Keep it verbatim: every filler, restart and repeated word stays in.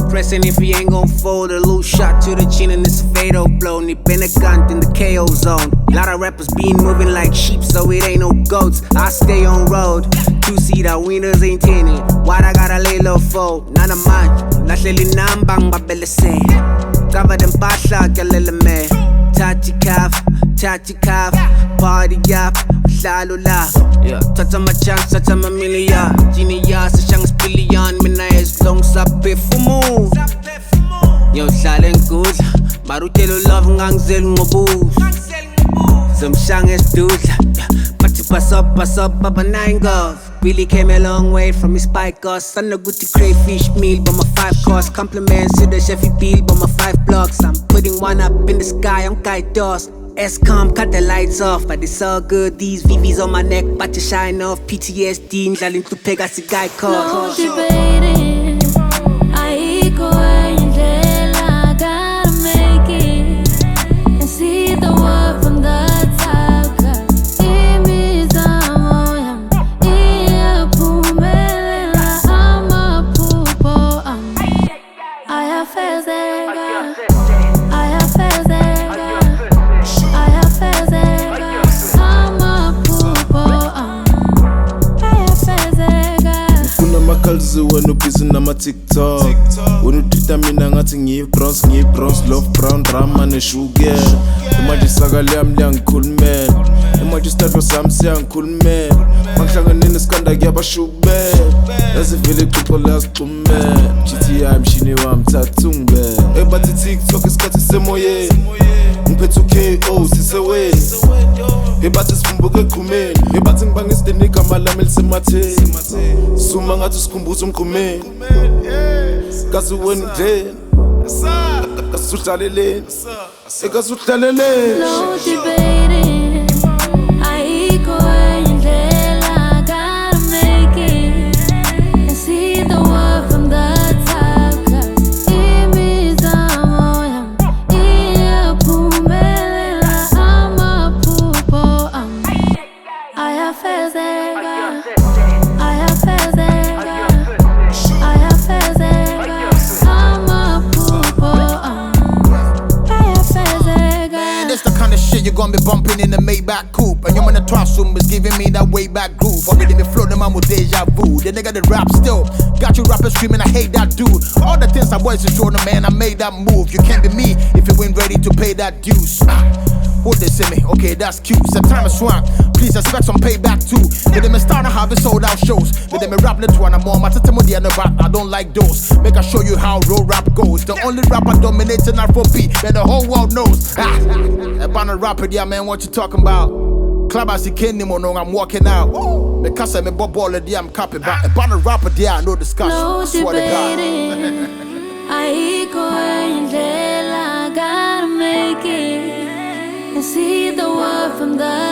pressing if he ain't gon' fold. A little shot to the chin and it's a fatal blow. Ni Benegant in the K O zone. Lot of rappers been moving like sheep, so it ain't no goats. I stay on road. Two-seater winners ain't tinted. Why I gotta lay low for? Nana man, lahleli nambang babele say. Cover them pasha kalele me. Tati calf, tati calf, party up, lalo la. Yeah, tata my chance, tata my million. Genius, a chance billion. Mina is long sape fumu. Yo, silent good. Marutelo love ngangzel ngobu. Some shang is dude. But you pass up, pass up, Baba nine girls. Really came a long way from his spike cost. Son of good to crayfish meal, but my five cost. Compliments to the chefy bill, but my five blocks. I'm putting one up in the sky, I'm kite toss. S-com, cut the lights off, but it's all good. These V Vs on my neck, but to shine off. P T S D, njalo to Pegas, a guy called. No debating, I go angel, I gotta make it. And see the world from the top, cause it means I'm on. Yeah, Pumela, I'm a poopo. I have felt that. I have felt that. Kalzi wenu busy na ma TikTok. Wenu treat mina ngathi ngiyi bronze, ngiyi bronze, love brown, drama ne sugar. Imanje sakale yami liyangikhulumela. Imanje isithathu sami siyangikhulumela. Mangihlangane nesikanda kuyabashukela. Yazi vele ixoxo liyasixhumela. G T I mshini wami thatha ungibela. Ebathi TikTok isikhathi semoyeni. Ngiphethe u-K O siseweni. Ebathi sivumbuke eqhumeni. Ebathi ngibanga isideni igama lami elisematheni. Suma ngathi sikhumbuza umqhumeni. Kazi wena ndlela. Kazi uhlaleleni. Kazi uhlaleleni. No debating. I go angel, I gotta make it. And see the world from the top, cause it means I'm on. Yeah, Pumela, I'm a poopo. I have felt that. I have felt that. I have felt that. I'm a poopo. I have felt that. Man, this the kind of shit you're gonna be bumping in the Maybach coupe. And you're in the trust room is giving me that way back groove. Already me floating man with deja vu. The nigga that rap still got you rapping screaming, I hate that dude. All the things I boys is showing, man, I made that move. You can't be me if you ain't ready to pay that dues. Would they see me? Okay, that's cute. September swang. Please expect some payback too. But them start to have it sold out shows. But them rap little one more. My tell me the rap. I don't like those. Make I show you how real rap goes. The only rapper dominating Afro beat, man, the whole world knows. Ah, about a rapper, yeah, man. What you talking about? Club as he can't I'm walking out. Because I'm a bob baller, yeah, I'm copying back. About a rapper, yeah, I know discussion. No I swear to God. I go angel, I gotta make it. And see the world from the